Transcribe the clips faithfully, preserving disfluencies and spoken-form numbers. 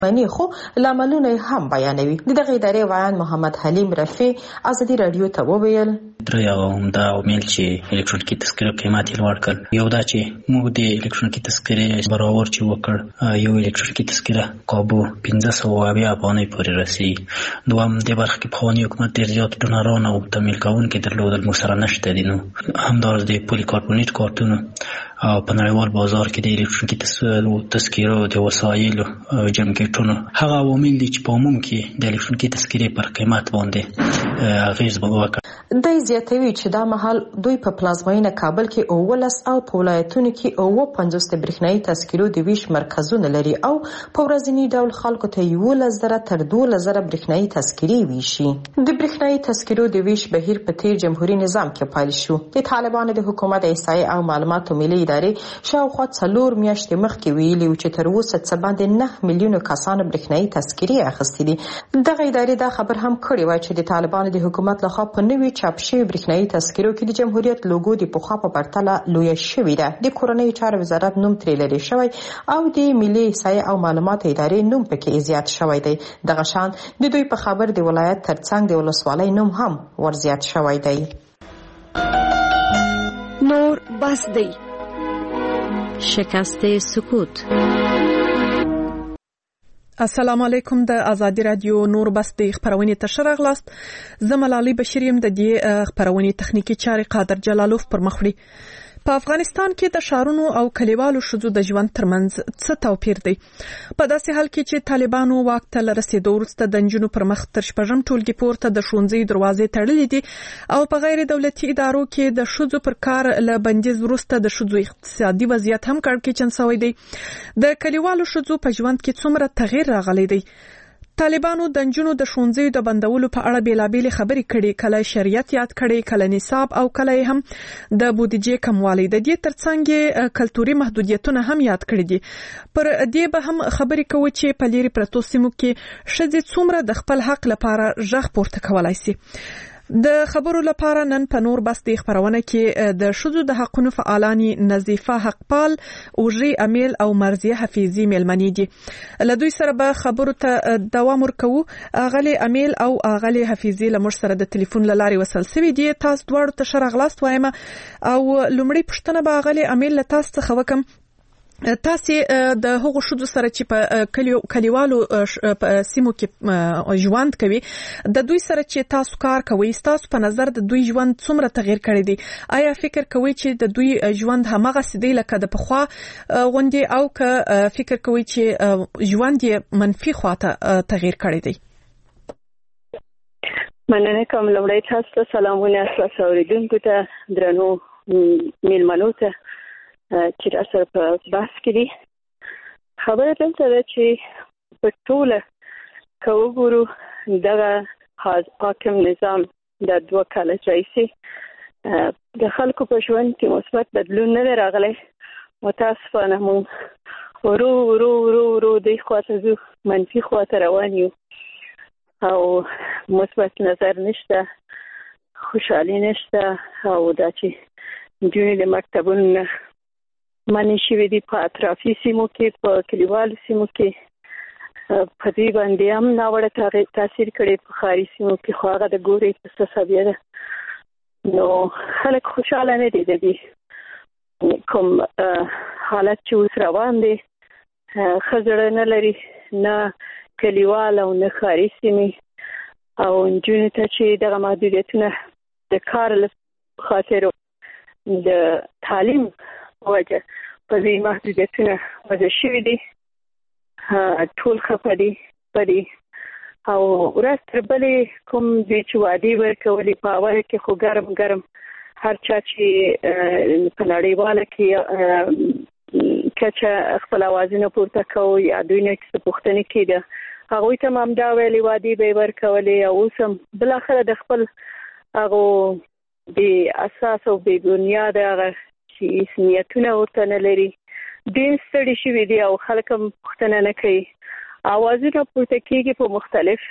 منی خو لاملونه هم بیانوي. دغه ادارې وایان محمد حلیم رفیع ازادي رادیو ته وویل درې هم دا عوامل چې الکترونیکي تذکره قیمت یې لوړ کړ. یو دا چې موږ د الکترونیکي تذکرې برابر چې وکړ، یو الکترونیکي تذکره کابو پنځه سوه اویا افغانۍ پورې رسېږي. دوهم دې برخه کې پخواني حکومت ډېر زیات ډونران او تمویل کوونکي درلودل، موږ سره نشته دي. نو همداراز د پولي کاربونیټ کارتونو او په نړیوال بازار کې د الکترونیکي تذکرو د وسایلو جمکټونو هغه عوامل دي چې په عموم کې د الکترونیکي تذکرې پر قیمت باندې اغېز وکړ. دی زیاتوي چې دا مهال دوی په پلازمینه کابل کې اوولس او په ولایتونو کې اووه پنځوس د برېښنایي تذکرو د ویش مرکزونه لري او په ورځني ډول خلکو ته یولس زره تر دولس زره برېښنایي تذکرې ویشي. د برېښنایي تذکرو د ویش بهیر په تیر جمهوریت نظام کې پیل شو. د طالبانو د حکومت احصایې او معلوماتو ملي ادارې شاوخوا څلور میاشتې مخکې ویلي و چې تر اوسه څه باندې نه میلیونو کسانو برېښنایي تذکرې اخیستې دي. دغه ادارې دا خبر هم کړی و چې د طالبانو د حکومت لخوا په نوي چاپ شوي برېښنایي تذکرو کې د جمهوریت لوګو د پخوا په پرتله لویه شوې ده. د کورنیو چارو وزارت نوم ترې لرې شوی او د ملي احصایې او معلوماتو ادارې نوم پکې زیات شوی دی. دغه شان د دوی په خبر د ولایت ترڅنګ د ولسوالۍ نوم هم ورزیات شوی دی. نور بس دی. شکست سکوت. السلام علیکم. د ازادي رادیو نور بس د خبرونې ته شرغلاست. زه ملالۍ بشیر یم. د دې خبرونې تخنیکی چارې قادر جلالوف پر مخ وړي. په افغانستان کې د شهرونو او کلیوالو ښځو د ژوند ترمنځ څه توپیر دی؟ په داسې حال کې چې طالبانو واک ته له رسېدو وروسته د نجونو پر مخ تر شپږم ټولګي پورته د ښوونځي دروازې تړلې دي او په غیر دولتي ادارو کې د ښځو پر کار له بندیز وروسته د ښځو اقتصادي وضعیت هم کړکېچن شوی دی. د کلیوالو ښځو په ژوند کې څومره تغییر راغلی دی؟ طالبانو د نجونو د ښوونځیو د بندولو په اړه بیلابېلې خبرې کړي، کله شریعت یاد کړي، کله نصاب او کله هم د بودیجې کموالی. د دې ترڅنګ کلتوري محدودیتونه هم یاد کړي دي. پر دې به هم خبرې کوو چې په لرې پرتو سیمو کې ښځې څومره د خپل حق لپاره غږ پورته کولای شي. د خبرو لپاره نن په نور بس د خبرونه کې د ښځو د حقونو فعالانی نظیفه حقپال، اوژي امیل او مرضیه حفیظي ملمنې دي. له دوی سره به خبرو ته دوام ورکوو. اغلی امیل او اغلی حفیظي له موږ سره د ټلیفون له لارې وصل شوي دي. تاسو دواړو ته ښه راغلاست وایم او لومړی پوښتنه به اغلی امیل له تاسو څخه وکم. تاسو د هغو ښځو سره چې په کلیو کلیوالو سیمو کې ژوند کوي، د دوی سره چې تاسو کار کوئ، تاسو په نظر د دوی ژوند څومره تغییر کړی دی؟ آیا فکر کوئ چې د دوی ژوند هماغسې دی لکه د پخوا غوندې او که فکر کوئ چې ژوند یې منفي خواته تغییر کړی دی؟ مننه کوم. لومړی تاسو ته سلامونه، تاسو اوریدونکو ته، درنو میلمنو ته چې را سره په بحث کې دي. خبره دلته ده چې په ټوله که وګورو دغه حاکم نظام د دوه کاله راهیسې د خلکو په ژوند کې مثبت بدلون نه دی راغلی. متاسفانه موږ ورو ورو ورو ورو دې خواته ځو، منفي خواته روان یو او مثبت نظر نشته، خوشحالي نشته. او دا چې نجونې د مکتبونو منې شوي دي په اطرافي سیمو کې، په کلیوالو سیمو کې، په دې باندې هم ناوړه تاثیر کړی. په ښاري سیمو کې خو هغه د ګورې په څه ده. نو خلک خوشحاله نه دي. د دې کوم حالت چې اوس روان دی ښه زړه نه لري، نه کلیوال او نه ښاري سیمې. او نجونو ته چې دغه محدودیتونه د کار له خاطر د تعلیم وجه په دې محدودیتونه وضع شوي دي، ټول خفه دي په دې. او ورځ تر بلې کوم دي چې وعدې ورکولې په اوله کې خو ګرم ګرم هر چا چې په نړیواله کې کچه خپل اوازونه پورته کوو یا دوی نه څه پوښتنې کېده، هغوی ته هم همدا ویلې، وعدې به یې ورکولې. او اوس هم بالاخره د خپل هغو بې اساس او بې بنیاده هغه چې نیتونه ورته نه لري ډېر ستړي شوي دي او خلک هم پوښتنه نه کوي. اوازونه پورته کېږي په مختلف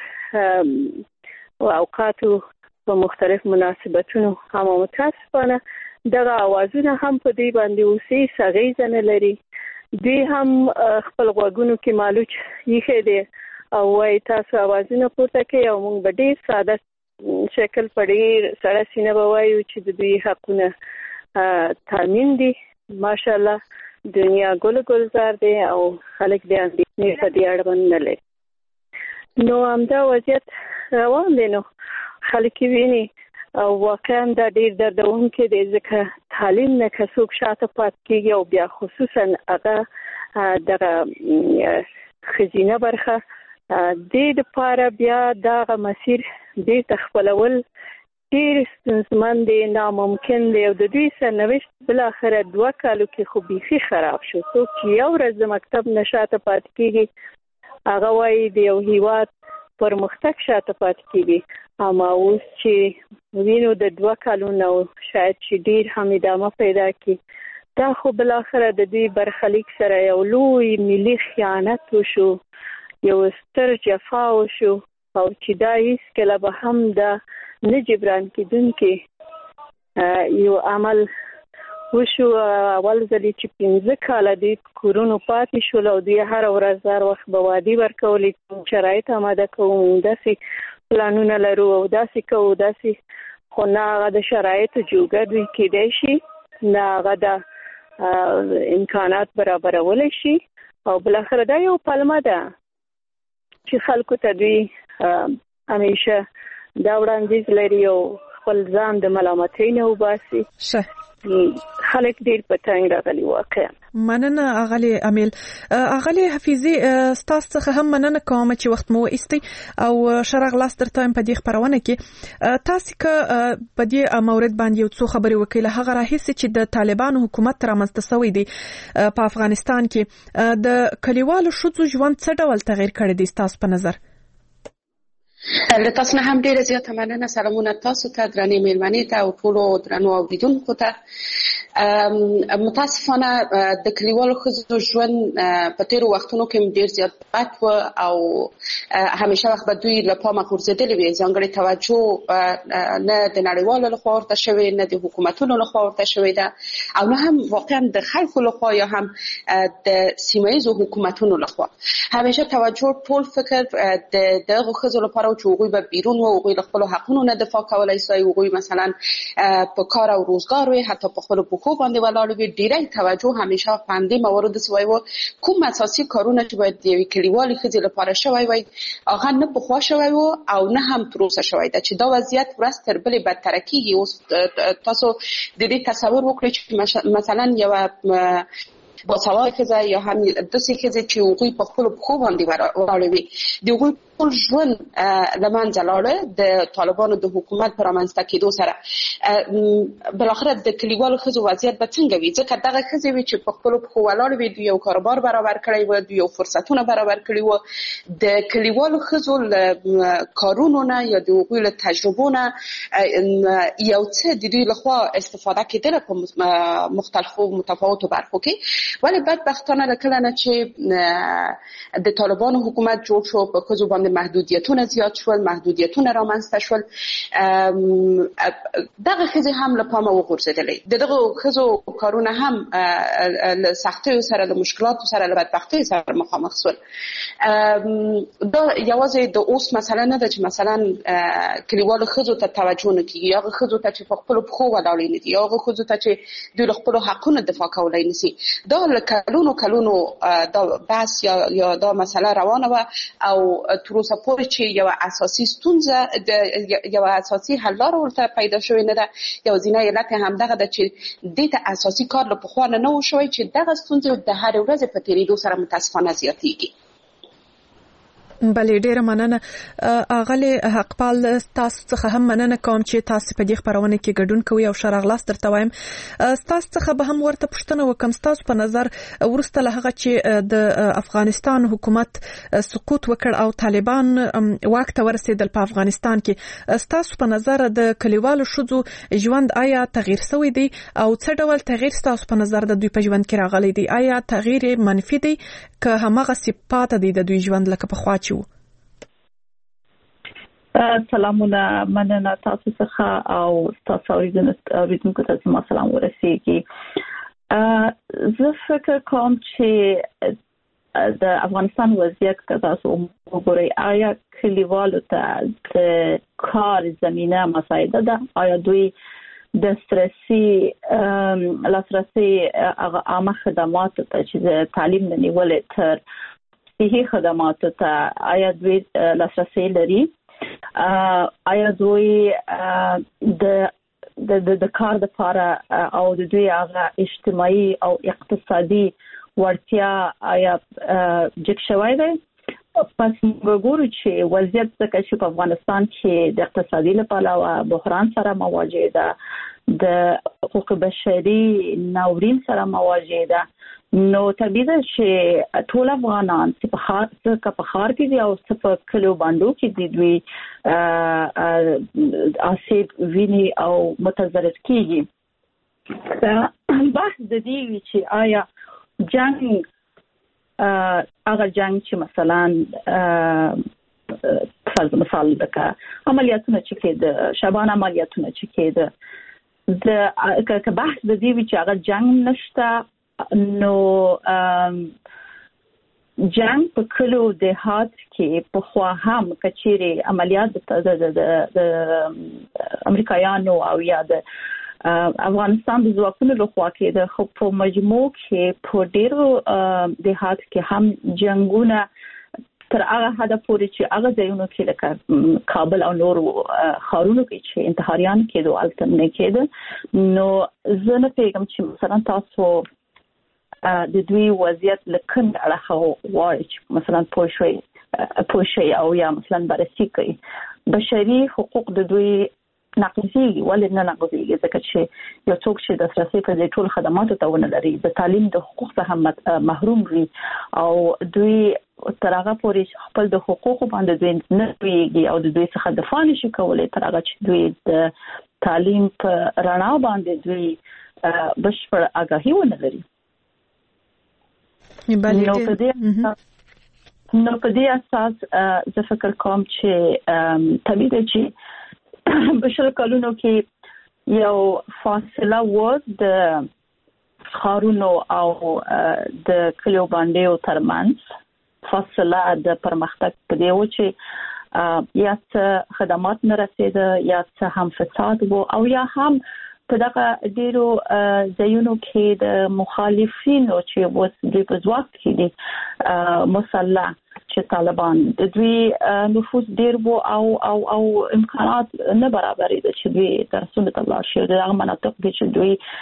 اوقاتو، په مختلف مناسبتونو، اما متاسفانه دغه اوازونه هم په دې باندې اوس هیڅ اغېزه نه لري. دوی هم خپل غوږونو کې مالوچ یې دي او وايي تاسو اوازونه پورته کوي او موږ به ډیر ساده شکل پړې سره سینه وایو چې د دوی حقونه تامین دي. ماشاءالله دنیا ګل ګلزار دي او خلک دې اندېښنې په دې اړه نه لري. نو همدا وضعیت روان دی. نو خلک ویني او واقعا دا ډیر دردونکې دی ځکه تعلیم نه که څوک شاته پاتې کېږي او بیا خصوصا هغه دغه خزینه برخه د لپاره بیا دغه مسیر بیرته خپلول ډیر ستونزمن دی، ناممکن دی او د دوی سرنوشت بل اخره دوه کالو کې خو بیخي خراب شو. څوک چې یو ورځ د مکتب نه شاته پاتې کېږي هغه وایي د یو هیواد پرمختګ شاته پاتې کېږي. اما اوس چې وینو د دوه کالو نه شاید چې ډیر هم ادامه پیدا کړي دا خو بل اخره د دوی برخلیک سره یو لوی ملي خیانت وشو، یو ستر جفا وشو او چې دا هیڅ کله به هم دا نه جبران کېدونکي یو عمل وشو. اول ځلې چې پنځه کاله د کورونو پاتې شول او دوی هر ورځ هر وخت به وعدې ورکولې شرایط آماده کوو داسې پلانونه لرو او داسې کوو داسې، خو نه هغه د شرایطو جوګه دوی کېدای شي نه هغه د امکانات برابرولی شي او بالاخره دا یو پلمه ده چې خلکو ته دوی همیشه دا وړاندیز لري او خپل ځان د ملامتۍ نه وباسي. خلک ډیر په تنګ راغلي واقعا. مننه اغلی امیل. اغلی حفیظی ستاسو څخه هم مننه کوم چې وخت مو ایستي او شرغ لاس درته په دې خبرونه کې تاسو که په دې مورید باندې یو څو خبرې وکړه هغه راهیسي چې د طالبانو حکومت رامنځته شوی دی په افغانستان کې د کلیوالو شذو ژوند څه ډول تغیر کړی دی تاسو په نظر؟ له تاسو نه هم ډیره زیاته مننه. سلامونه تاسو ته درنې میلمنې ته او ټولو درنو اوریدونکو ته. متاسفانه د کلیوالو ښځو ژوند په تیرو وختونو کې ډیر زیات بد و او همیشه وخت به دوی له پامه غورځېدلې وي. ځانګړې توجه نه د نړیوالو لخوا ورته شوې نه د حکومتونو لخوا ورته شوې ده او نه هم واقعا د خلکو لخوا یا هم د سیمه ییزو حکومتونو لخوا. همیشه توجه ټول فکر د دغو ښځو لپاره چې هغوی به بیرون و هغوی له خپلو حقونو نه دفاع کولی شي، هغوی مثلا په کار او روزګار وي، حتی په خپلو پښو باندې ولاړ وي. ډیری توجه همیشه په همدې موارد سوی و. کوم اساسي کارونه چې باید د یوې کلیوالې ښځې لپاره شوی وای هغه نه پخوا شوی و او نه هم تر اوسه شوی ده چې دا وضعیت ورځ تر بلې بدتره کېږي. اوس تاسو د دې تصور وکړئ چې مثلا یوه باسواده ښځه یا هم داسې ښځې چې هغوی په خپلو پښو باندې ولاړې وي د هغوی ټول ژوند له منځه لاړه د طالبانو د حکومت په رامنځته کېدو سره. بالاخره د کلیوالو ښځو وضعیت به څنګه وي؟ ځکه دغه ښځې وي چې په خپلو پښو ولاړې وي دوی یو کاروبار برابر کړی و، دوی یو فرصتونه برابر کړي و. د کلیوالو ښځو له کارونو نه یا د هغوی له تجربو نه یو څه د دوی لخوا استفاده کېدله په مختلفو متفاوتو برخو کې. ولی بدبختانه له کله نه چې د طالبانو حکومت جوړ شو په ښځو باندې محدودیتونه زیات شول، محدودیتونه رامنځته شول. دغه ښځې هم له پامه وغورځېدلې. د دغو ښځو کارونه هم له سختیو سره له مشکلاتو سره له بدبختیو سره مخامخ شول. دا یوازې د اوس مسله نه ده چې مثلا کلیوالو ښځو ته توجه نه کېږي، هغه ښځو ته چې په خپلو پښو ولاړې نه دي، هغه ښځو ته چې دوی له خپلو حقونو دفاع کولی نه شي. دا له کلونو کلونو دا بحث یا یا دا مسله روانه وه او تر اوسه پورې چې یو اساسي ستونزه یو اساسي حل لاره ورته پیدا شوې نه ده. یوازینی علت همدغه ده چې دې ته اساسي کار له پخوا نه نه و شوی چې دغه ستونزې د هرې ورځې په تېرېدو سره متاسفانه زیاتېږي. بله ډیره مننه اغلی حقپال. تاسو څخه هم مننه کوم چې تاسو په دې خبرونه کې ګډون کوئ او شرغلاس درته وایم. تاسو څخه به هم ورته پوښتنه وکم تاسو په نظر ورسته له هغه چې د افغانستان حکومت سقوط وکړ او طالبان واک ته ورسېدل په افغانستان کې، تاسو په نظر د کلیوالو ښځو ژوند آیا تغییر شوی دی او څه ډول تغییر تاسو په نظر د دوی په ژوند کې راغلی دی؟ آیا تغییر منفي دی که همغه صفات دي د دوی ژوند لکه پخوا چې و؟ سلامونه، مننه تاسو څخه او تاسو اوریدونکو ته زما سلام ورسیږي. زه فکر کوم چې د افغانستان وضعیت که تاسو وګورئ آیا کلیوالو ته د کار زمینه مساعده ده، آیا دوی دسترسی لاسرسی هغه عامه خدماتو ته چې د تعلیم نه نیولې تر صحي خدماتو ته آیا دوی لاسرسی لري، آیا دوی د د د کار لپاره او د دوی هغه اجتماعي او اقتصادي ورتیا آیا جګ شوی دی. پس وګورو چې وضعیت څنګه چې په افغانستان کې د اقتصادي لپاره بحران سره مواجه ده، د حقوق بشري ناورین سره مواجه ده، نو طبیعي ده چې ټول افغانان چې په خاص څخه په خار کې دي او څه په کلو باندې کې دي دوی اسید ویني او متضرر کیږي. بحث د دې وی چې آیا جنگ هغه جنگ چې مثلا فرض مثال لکه عملیاتونه چې کېده، شبانه عملیاتونه چې کېده، د که بحث د دې وی چې هغه جنگ نشته، نو جنگ په کلو دهات کې په خوا هم کچېره عملیات د امریکایانو او یا د افغانستان د ځواکونو لخوا کې د خو په مجموع کې په ډیرو دهات کې هم جنگونه تر هغه حد پورې چې هغه ځایونو کې لکه کابل او نور ښارونو کې چې انتحاریان کېدو الته نه کېده. نو زه نه پیغام چې مثلا تاسو د دوی وضعیت لکن اړه وایي چې مثلا پوښوي پوښي او یا مثلا بررسي کوي بشري حقوق د دوی ناقضي ولې نه ناقضي ځکه چې یو څوک چې د دسترسي په ټول خدماتو ته ونه لري، د تعلیم د حقوق څخه محروم وي او دوی تر هغه پورې خپل د حقوقو باندې دوی نه ویږي او د دوی څخه دفاع نشي کولای تر هغه چې دوی د تعلیم په رڼا باندې دوی بشپړ آگاهي ونه لري. نو په دې نو په دې اساس زه فکر کوم چې طبیعي ده چې بشل کلونو کې یو فاصله و د خارونو او د کلیو باندې ترمنځ، فاصله د پرمختګ په دی و چې یا څه خدمات نه رسیده یا څه هم فساد و او یا هم په دغه ډیرو ځایونو کې د مخالفینو چې اوس دوی په ځواک کې دي مسلح چې طالبان د دوی نفوذ ډیر وو او او او امکانات نه برابرې ده چې دوی ترسونه تلل شي د هغه مناطق کې چې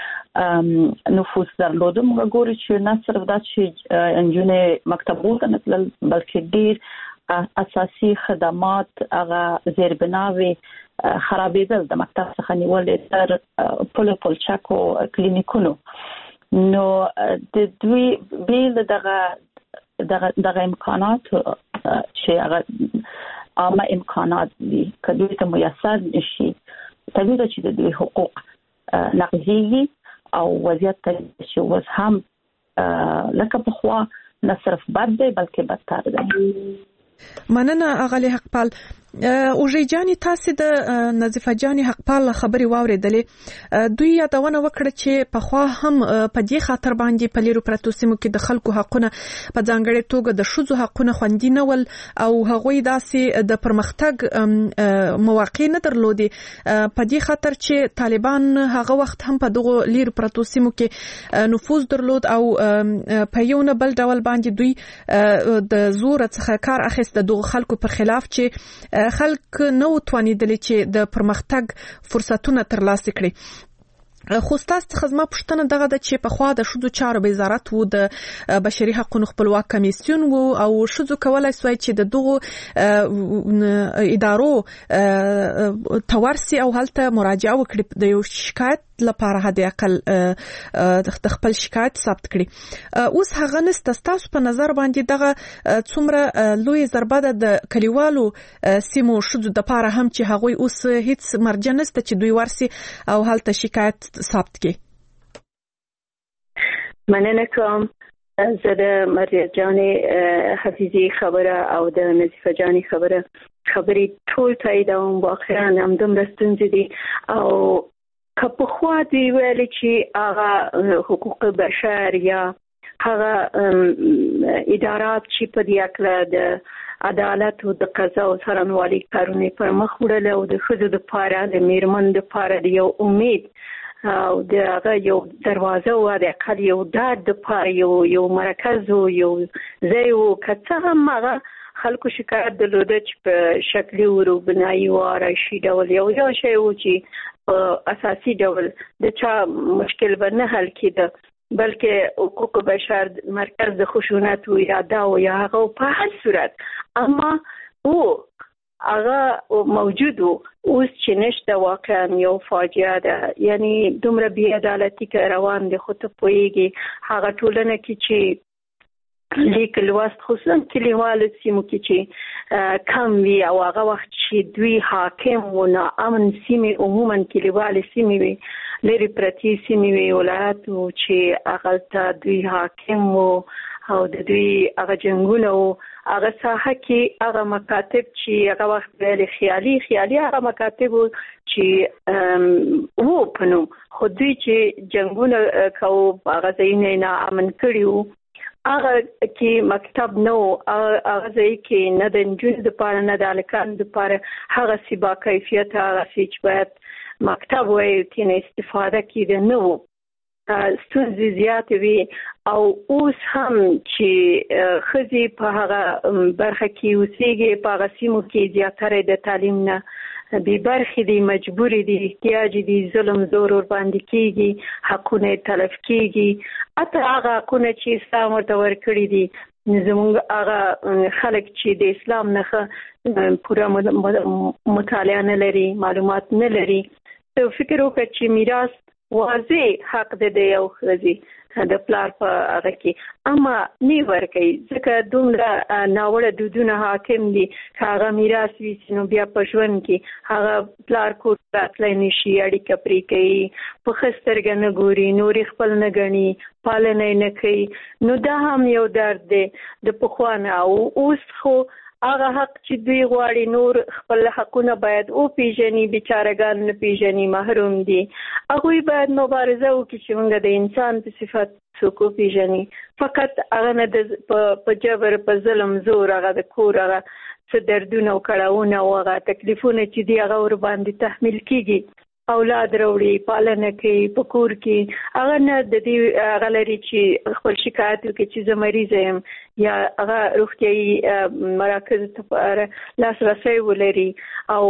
دوی نفوذ درلود. موږ ګورو چې نه صرف دا چې انجونې مکتبونو ته نتلل بلکې ډیر اساسي خدمات هغه زیربناوي خرابېدل د مکتب څخه نیولې تر پل پلچکو کلینیکونو. نو د دوی بیل دغه دغه دغه امکانات چې هغه عامه امکانات دي کله چې میسر نشي طبیعي چې د دوی حقوق نقضي او وضعیت چې اوس هم لکه په خوا نه صرف بد دی بلکې بدتر دی. مننه اغلی حقپال. اوژې جاني تاسو د نظیفه جاني حقپال خبري واوریدلې، دوی یادونه وکړه چې په خوا هم په دې خاطر باندې په لیرو پرتو سیمو کې د خلکو حقونه په ځانګړي توګه د شذو حقونه خوندي نه ول او هغوی داسې د پرمختګ مواقع نه درلودي په دې خاطر چې طالبان هغه وخت هم په دغه لیرو پرتو سیمو کې نفوذ درلود او په یو نه بل ډول باندې دوی د زور څخه کار اخیست دغه خلکو پر خلاف چې خلک نو توانیدل چې د پرمختګ فرصتونه ترلاسه کړي. خو تاسو څخه زما پوښتنه دغه ده چې په خوا د شذو چارو وزارت وو، د بشري حقوقو خپلواک کمیسیون وو او شذو کولای سوی چې د دغه ادارو تورسي او هلته مراجعه وکړي د یو شکایت لپاره هدي اقل د خپل شکایت ثبت کړي. اوس هغه نست تاسو په نظر باندې دغه څومره لوی ضربه ده د کلیوالو سیمو شذو د لپاره هم چې هغوی اوس هیڅ مرجع نشته چې دوی ورسي او هلته شکایت ثبت کړي. مننه کوم. زه د مریم جاني حفیظي خبره او د نظیفه جاني خبره خبرې ټول تاییدوم. واقعا همدومره ستونزې دي او که په خوا دی ویل چې هغه حقوق بشر یا هغه ادارات چې په دې اړه د عدالت او د قضا او څارنوالۍ کارونه پر مخ وړل او د ښځو لپاره د میرمن لپاره د یو امید او د هغه یو دروازه او د اقل یو ډاډ لپاره یو یو مرکز او یو ځای او که څه هم هغه خلکو شکایت درلوده چې په شکلي ورو بنایي او راشي ډول یو یو شی و چې په اساسي ډول د چا مشکل به نه حل کېده بلکې حقوق بشر مرکز د خشونت و اراده او یا هغه په هر صورت اما او هغه موجود و اوس چې نشته واقعا یو فاجعه ده یعنی دومره بې عدالتي که روان دي خو ته پوهېږي هغه ټولنه کې چې لیک لوست خصوصا کلیوالو سیمو کې چې کم وي او هغه وخت چې دوی حاکم و ناامن سیمې عموما کلیوالو سیمې وي لرې پرتې سیمې وي ولایتو چې هغه ته دوی حاکم و او د دوی هغه جنګونه و هغه ساحه کې هغه مکاتب چې هغه وخت ویل خیالي خیالي هغه مکاتب و چې وو په نوم خو دوی چې جنګونه کوو هغه ځایونه یې ناامن کړي وو هغه کې مکتب نه و هغه ځای کې نه د نجونو دپاره نه د هلکانو دپاره هغسې با کیفیته هغسې چې باید مکتب وایي ترېنه استفاده کېده نه و ستونزې زیاتې وي او اوس هم چې ښځې په هغه برخه کې اوسېږي په هغه سیمو کې زیاتره د تعلیم نه بې برخې دي مجبورې دي احتیاج دي ظلم زور ورباندې کېږي حقونه یې تلف کېږي حتی هغه حقونه چې اسلام ورته ورکړي دي زموږ هغه خلک چې د اسلام نه پوره مطالعه نه لري معلومات نه لري ته فکر وکړه چې میراث واضح حق دی د یو ښځې د پلار په هغه کې اما نه ورکوي ځکه دومره ناوړه دودونه حاکم دي که هغه میراث وي نو بیا په ژوند کې هغه پلار کور راتلی نه شي اړیکه پرې کوي په ښه سترګه نه ګوري نورې خپل نه ګڼي پالنه یې نه کوي نو دا هم یو درد دی د پخوا نه او اوس خو هغه حق چې دوی غواړي نور خپل حقونه باید او پیژني بیچارهګان نه پیژني محروم دي هغوی باید مبارزه وکړي چې موږ د انسان په صفت څوک وپیژني فقط هغه نه په جبر په ظلم زور هغه د کور هغه څه دردونه او کړاوونه او هغه تکلیفونه چې دي هغه ورباندې تحمیل کېږي اولاد راوړي پالنه کوي په کور کې هغه نه د دې هغه لري چې خپل شکایت وکړي چې زه مریضه یم یا هغه روغتیایي مراکزو ته لاسرسی ولري او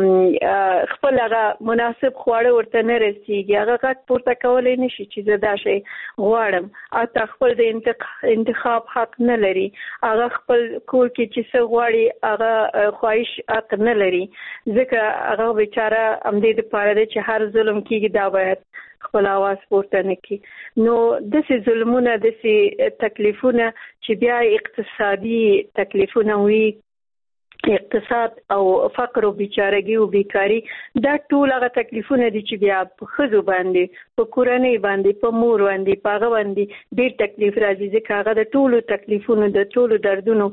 خپل هغه مناسب خواړه ورته نه رسېږي هغه غږ پورته کولی نه شي چې زه دا شی غواړم حتی خپل د انتخاب حق نه لري هغه خپل کور کې چې څه غواړي هغه خواهش حق نه لري ځکه هغه بیچاره همدې دپاره چې هر ظلم کېږي دا باید خپل آواز پورته نه کړي نو داسې ظلمونه داسې تکلیفونه چې بیا اقتصادي تکلیفونه وي اقتصاد او فقر او بیچارګي او بیکاری دا ټول هغه تکلیفونه دي چې بیا په ښځو باندې په کورنۍ باندې په مور باندې په هغه باندې ډېر تکلیف راځي ځکه هغه د ټولو تکلیفونو د ټولو دردونو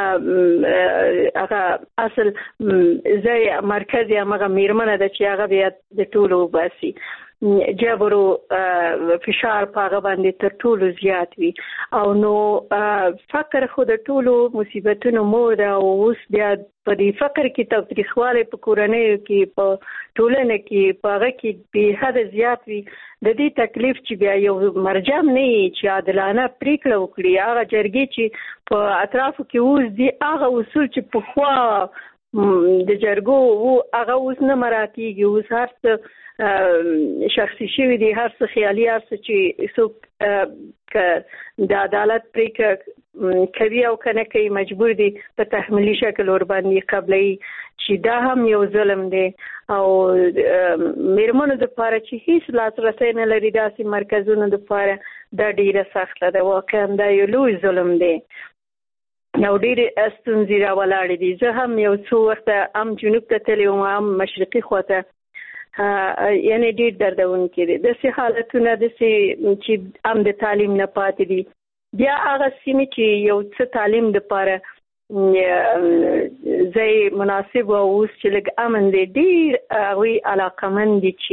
هغه اصل ځای مرکز یې همغه میرمنه ده چې هغه بیا د ټولو وباسي جبر او فشار په هغه باندې تر ټولو زیات وي او نو فقر خو د ټولو مصیبتونو مور ده او اوس بیا په دې فقر کې تاوتریخوالی په کورنیو کې په ټولنه کې په هغه کې بې حده زیات وي د دې تکلیف چې بیا یو مرجم نه وي چې عادلانه پرېکړه وکړي هغه جرګې چې په اطرافو کې اوس دي هغه اصول چې پخوا د جرګو وو هغه اوس نه مراعاتېږي اوس هر څه شخصي شوي دي هر څه خیالي هر څه چې څوک که د عدالت پرېکړه کوي او که نه کوي مجبور دي په تحمیلي شکل ورباندې قبلوي چې دا هم یو ظلم دی او میرمنو دپاره چې هیڅ لاسرسی نه لري داسې مرکزونو دپاره دا ډېره سخته ده واقعا دا یو لوی ظلم دی یو ډېرې ستونزې راولاړې دي زه هم یو څو وخته هم جنوب ته تللی وم هم مشرقي خواته یعنی ډېر دردونکي دي داسې حالتونه داسې چې هم د تعلیم نه پاتې دي بیا هغه سیمې چې یو څه تعلیم دپاره ځای مناسب او اوس چې لږ امن دی ډیر هغوی علاقمند دي چې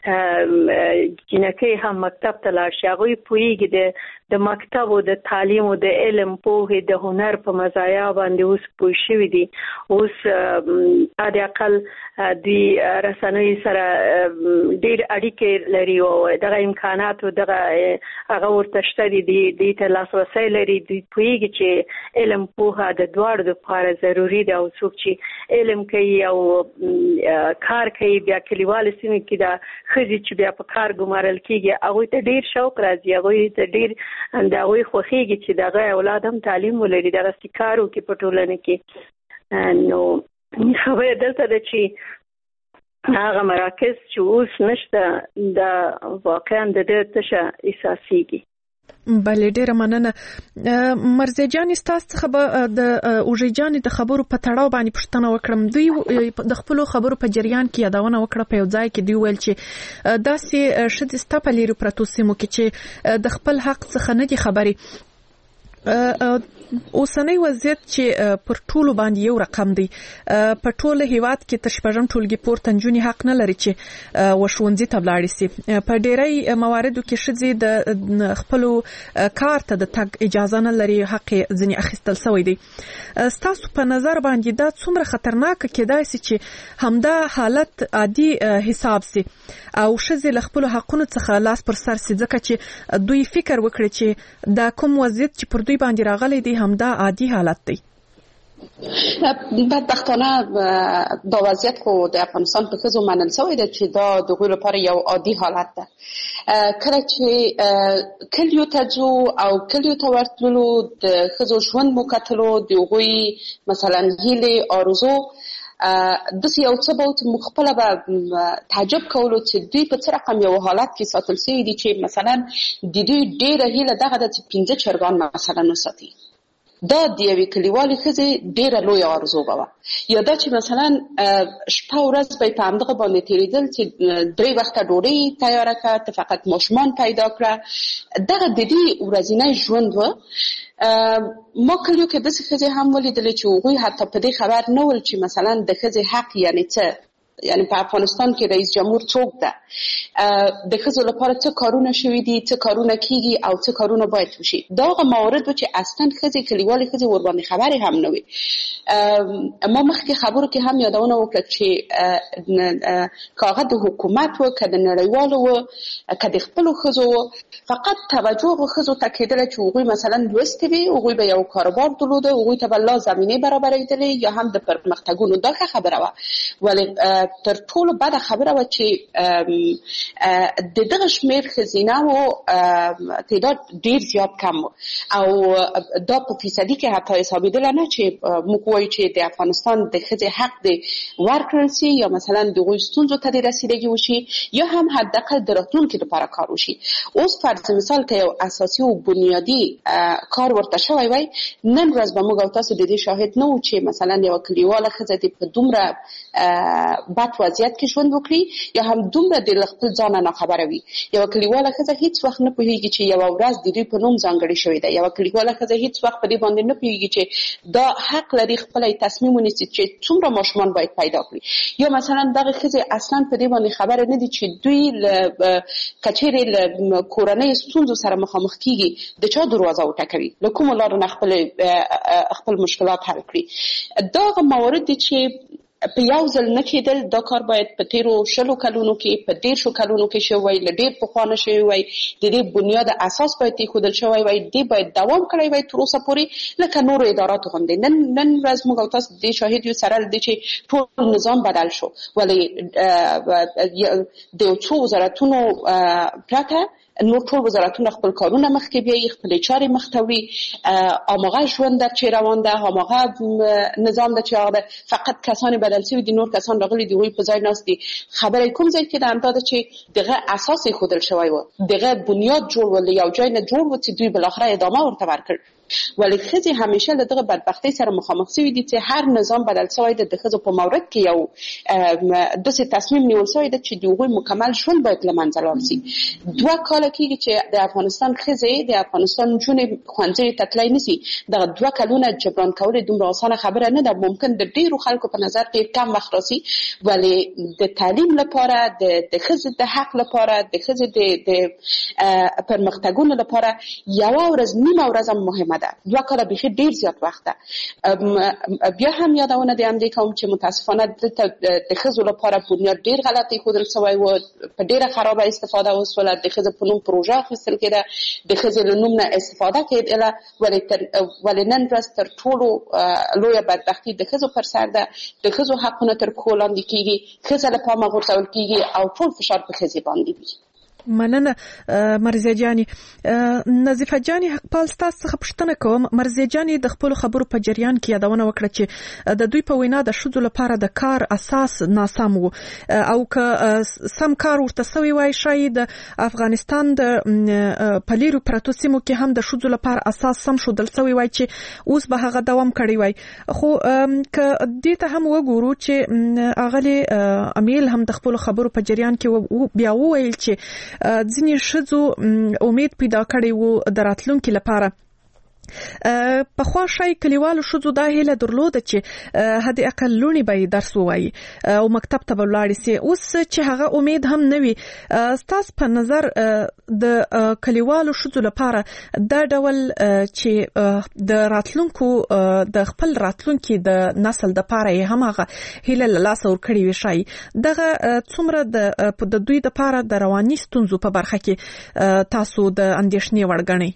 جنکۍ هم مکتب ته لاړ شي هغوی پوهیږي د د مکتب او د تعلیم او د علم پوهې د هنر په مزایا باندې اوس پوه شوي دي اوس د اقل دوی رسنۍ سره ډیر اړیکې لري او دغه امکانات او دغه هغه ورته شته دي دوی ته لاسرسی لري دوی پوهیږي چې علم پوهه د دواړو دپاره ضروري ده او څوک چې علم کوي او کار کوي بیا کلیوالو سیمو کې د ښځې چې بیا په کار ګمارل کېږي هغوی ته ډیر شوق راځي هغوی ته ډیر د هغوی خوښېږي چې دغه اولاد هم تعلیم ولري دغسې کار وکړي په ټولنه کې نو خبره دلته ده چې هغه مراکز چې اوس نشته دا واقعا د ډېر تشه احساسېږي. بله ډیره مننه. مرزي جان ستاسو څخه به د اوژې جان د خبرو په تړاو باندې پوښتنه وکړم. دوی د خپل خبرو په جریان کې یادونه وکړه په یو ځای کې دوی ویل چې داسې شته ستاپ لري پروتو سیمو کې چې د خپل حق څخه نه دي خبري. اوسنۍ وضعیت چې پر ټولو باندې یو رقم دی په ټوله هیواد کې تر شپږم ټولګي پورته نجونې حق نه لري چې وښوونځي ته ولاړې سي. په ډېری مواردو کې ښځې د خپلو کار ته د تګ اجازه نه لري حق ځینې اخیستل سوی دی. ستاسو په نظر باندې دا څومره خطرناک کېدای سي چې همدا حالت عادي حساب سي او ښځې له خپلو حقونو څخه لاس پر سر سي ځکه چې دوی فکر وکړي چې دا کوم وضعیت چې پر دوی باندې راغلی دی همدا عادي حالت دی. بدبختانه دا وضعیت خو د افغانستان په ښځو منل شوی دی چې دا د هغوی لپاره یو عادي حالت ده. کله چې کلیو ته ځو او کلیو ته ورتلو د ښځو ژوند مو کتلو د هغوی مثلا هیلې آرزو داسې یو څه به چې موږ خپله به تعجب کولو چې دوی په څه رقم یو حالت کې ساتل شوي دي چې مثلا د دوی ډېره هیله دغه ده چې پنځه چرګان مثلا وساتي. دا د یوې کلیوالې ښځې ډېره لویه آرزو به وه. یا دا چې مثلا شپه ورځ به یې په همدغه باندې تېرېدل چې درې وخته ډوډۍ تیاره کړه ته فقط ماشومان پیدا کړه. دغه د دې ورځنی ژوند و. ما کلیو کې داسې ښځې هم ولیدلې چې هغوی حتی په دې خبر نه ول چې مثلا د ښځې حق یعنې څه یعنی په افغانستان کې رئیس جمهور څوک ده د ښځو لپاره څه کارونه شوي دي څه کارونه کیږي او څه کارونه باید وشي. دا هغه موارد و چې اصلا ښځې کلیوالې ښځې ورباندې خبرې هم نه وي. ما مخکې خبرو کې هم یادونه وکړه چې که هغه د حکومت و که د نړیوالو و که د خپلو ښځو و فقط توجه هغو ښځو ته کېدله چې هغوی مثلا لوستې وي هغوی به یو کاروبار درلوده هغوی ته به لا زمینې برابرېدلې یا هم د پرمختګونو. دا ښه خبره وه ولې تر ټولو بده خبره وه چې د دغه شمېر ښځینهو تعداد ډېر زیات کم و او دا په فیصدي کې حتی حسابېدله نه چې موږ وایو چې د افغانستان د ښځې حق دې ورکړل سي یا مثلا د هغوی ستونزو ته دې رسېدګي وشي یا هم حداقل د راتلونکي لپاره کار وشي. اوس فرض مثال که یو اساسي او بنیادي کار ورته شوی وای نن ورځ به موږ او تاسو د دې شاهد نه وو چې مثلا یوه کلیواله ښځه دې په دومره بد وضعیت کې ژوند وکړي یا هم دومره د خپل ځانه ناخبره وي. یوه کلیواله ښځه هیڅ وخت نه پوهېږي چې یوه ورځ د دوی په نوم ځانګړې شوې ده. یوه کلیواله ښځه هیڅ وخت په دې باندې نه پوهېږي چې دا حق لري خپله تصمیم ونیسي چې څومره ماشومان باید پیدا کړي. یا مثلا دغه ښځې اصلا په دې باندې خبره نه دي چې دوی له که چیرې له کورنۍ ستونزو سره مخامخ کېږي د چا دروازه وټکوي له کومو لارو نه خپل مشکلات حل کړي. دا هغه موارد دي چې په یو ځل نه کېدل. دا کار باید په تیرو شلو کلونو کې په دېرشو کلونو کې شوی وای له ډېر پخوا نه شوی وای. د دې بنیاد اساس باید ایښودل شوی وای. دې باید دوام کړی وای تر اوسه پورې لکه نورو اداراتو غوندې. نن نن ورځ موږ او تاسو د دې شاهد یو سره دی چې ټول نظام بدل شو ولې د یو څو وزارتونو پرته نور ټول وزارتونه خپل کارونه مخکې بیایي خپلې چارې مخته وړي. هماغه ژوند ده چې روان ده هماغه نظام ده چې هغه ده فقط کسان بدل شوي دي نور کسان راغلي دي هغوی په ځای ناست دي. خبره کوم ځای کې ده همدا ده چې دغه اساس ایښودل شوی و دغه بنیاد جوړ و له یو ځای نه جوړ و چې دوی بالاخره ادامه ورته ورکړ. ولې ښځې همیشه له دغه بدبختۍ سره مخامخ شوي دي چې هر نظام بدل شوی دی. د ښځو په مورد کې یو داسې تصمیم نیول شوی دی چې د هغوی مکمل ژوند باید له منځه لاړ شي. دوه کاله کېږي چې د افغانستان ښځې د افغانستان نجونې ښوونځیو ته تللی نشي. دغه دوه کلونه جبران کول دومره اسانه خبره نه ده. ممکن د ډېرو خلکو په نظر ډېر کم وخت راسي، ولې د تعلیم لپاره، د ښځې د حق لپاره، د ښځې د پرمختګونو لپاره یوه ورځ نیمه ورځ هم مهمه ده. دوه کاله بیخي ډېر زیات وخت ده. بیا هم یادونه د همدې کوم چې متاسفانه دلته د ښځو لپاره بنیاد ډېر غلط ایښودل شوی و. په ډېره خرابه استفاده وسوله. د ښځې په نوم پروژه اخیستل کېده، د ښځې له نوم نه استفاده کېدله، ولې نن ورځ تر ټولو لویه بدبختي د ښځو پر سر ده. د ښځو حقونه تر پښو لاندې کېږي، ښځه له پامه غورځول کېږي او ټول فشار په ښځې باندې وي. مننه مرزیه جاني. نظیفه جاني حقپال ستاسو څخه پوښتنه کوم. مرزیه جاني د خپل خبرو په جریان کې یادونه وکړه چې د دوی په وینا د ښځو لپاره د کار اساس ناسم وو، او که سم کار ورته سوی وای شاید د افغانستان د پلیرو پراتو سیمو کې هم د ښځو لپاره اساس سم شودل سوی وای چې اوس به هغه دوام کړی وای. خو که دې ته هم وګورو چې اغلی امیل هم د خپل خبرو په جریان کې بیا وویل چې ځینې ښځو امید پیدا کړی وو د راتلونکي لپاره. په خوا شای کلیوالو ښځو دا هیله درلوده چې حد اقل لونی به درس ووایي او مکتب ته به ولاړې سي. اوس چې هغه امید هم نه وي، ستاسو په نظر د کلیوالو ښځو لپاره دا ډول چې د راتلونکو د خپل راتلونکي د نسل د پاره یې هم هغه هیله له لاسه ورکړې وي، شای دغه څومره د دوی د پاره د رواني ستونزو په برخه کې تاسو د اندېښنې وړ ګڼئ؟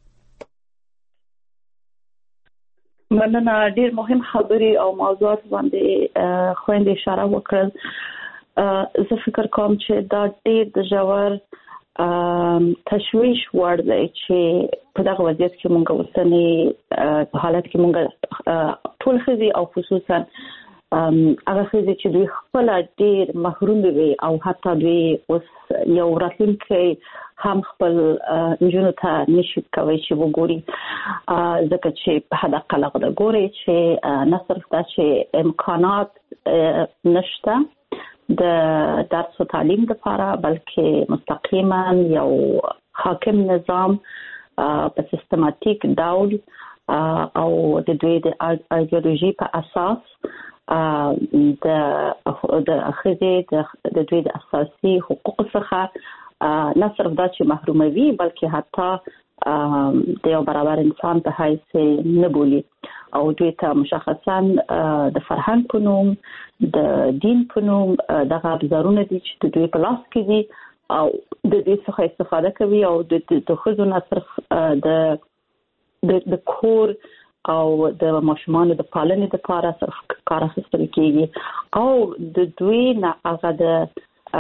مننه. ډېر مهم خبرې او موضوعات باندې خويندې اشاره وکړل. زه فکر کوم چې دا ډېر د ژور تشویش وړ دی چې په دغه وضعیت کې مونږ اوسنی په حالت کې مونږ ټول ښځې او خصوصا هغه ښځې چې دوی خپل ډېر محروم وي او حتی دوی اوس یو راتلونکی هم خپل نجونو ته نشي کوي چې وګوري، ځکه چې په حد اقل هغه ګوري چې نه صرف دا چې امکانات نشته د درس او تعلیم لپاره، بلکې مستقیما یو حاکم نظام په سیستماتیک ډول او د دوی د ایدئولوژي په اساس د د ښځې د دوی د اساسي حقوقو څخه نه صرف دا چې محروموي، بلکې حتی د یو برابر انسان په حیث نه بولي او دوی ته مشخصا د فرهنګ په نوم، د دین په نوم دغه ابزارونه دي چې د دوی په لاس کې دي او د دې څخه استفاده کوي او د ښځو نه صرف د د کور او د ماشومانو د پالنې لپاره صرف کار اخیستل کېږي او د دوی نه هغه د